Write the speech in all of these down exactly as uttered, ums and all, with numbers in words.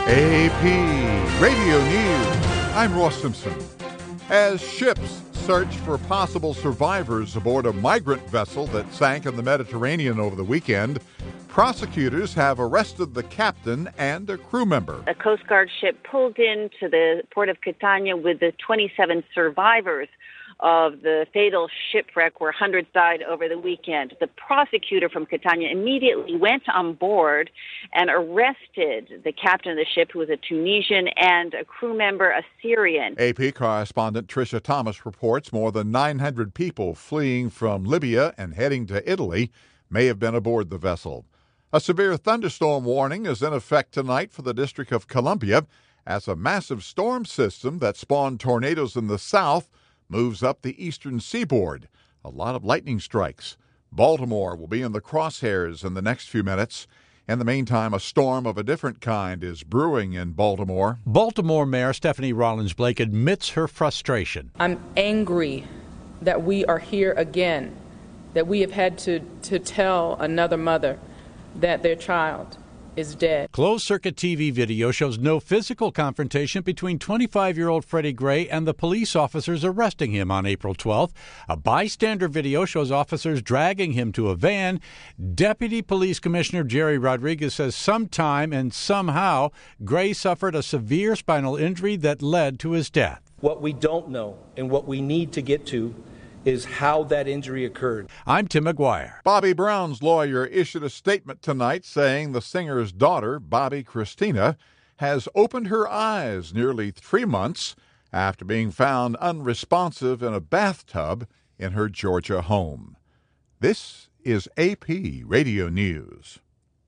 A P Radio News. I'm Ross Simpson. As ships search for possible survivors aboard a migrant vessel that sank in the Mediterranean over the weekend, prosecutors have arrested the captain and a crew member. A Coast Guard ship pulled into the port of Catania with the twenty-seven survivors of the fatal shipwreck where hundreds died over the weekend. The prosecutor from Catania immediately went on board and arrested the captain of the ship, who was a Tunisian, and a crew member, a Syrian. A P correspondent Tricia Thomas reports more than nine hundred people fleeing from Libya and heading to Italy may have been aboard the vessel. A severe thunderstorm warning is in effect tonight for the District of Columbia as a massive storm system that spawned tornadoes in the south moves up the eastern seaboard. A lot of lightning strikes. Baltimore will be in the crosshairs in the next few minutes. In the meantime, a storm of a different kind is brewing in Baltimore. Baltimore Mayor Stephanie Rollins Blake admits her frustration. I'm angry that we are here again, that we have had to, to tell another mother that their child is dead. Closed-circuit T V video shows no physical confrontation between twenty-five-year-old Freddie Gray and the police officers arresting him on April twelfth. A bystander video shows officers dragging him to a van. Deputy Police Commissioner Jerry Rodriguez says sometime and somehow Gray suffered a severe spinal injury that led to his death. What we don't know and what we need to get to is how that injury occurred. I'm Tim McGuire. Bobby Brown's lawyer issued a statement tonight saying the singer's daughter, Bobbi Kristina, has opened her eyes nearly three months after being found unresponsive in a bathtub in her Georgia home. This is A P Radio News.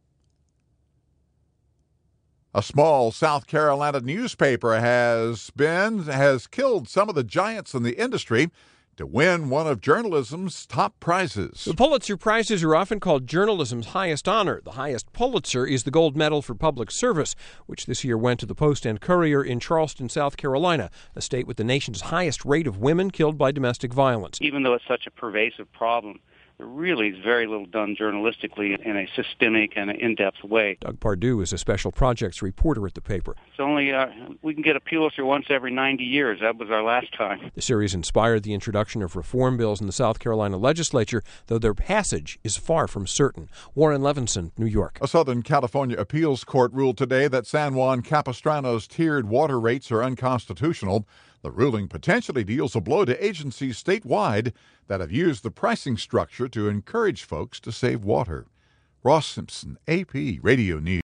A small South Carolina newspaper has been has killed some of the giants in the industry to win one of journalism's top prizes. The Pulitzer Prizes are often called journalism's highest honor. The highest Pulitzer is the Gold Medal for Public Service, which this year went to the Post and Courier in Charleston, South Carolina, a state with the nation's highest rate of women killed by domestic violence. Even though it's such a pervasive problem, there really is very little done journalistically in a systemic and in-depth way. Doug Pardue is a special projects reporter at the paper. It's only, uh, we can get a Pulitzer once every ninety years. That was our last time. The series inspired the introduction of reform bills in the South Carolina legislature, though their passage is far from certain. Warren Levinson, New York. A Southern California appeals court ruled today that San Juan Capistrano's tiered water rates are unconstitutional. The ruling potentially deals a blow to agencies statewide that have used the pricing structure to encourage folks to save water. Ross Simpson, A P Radio News.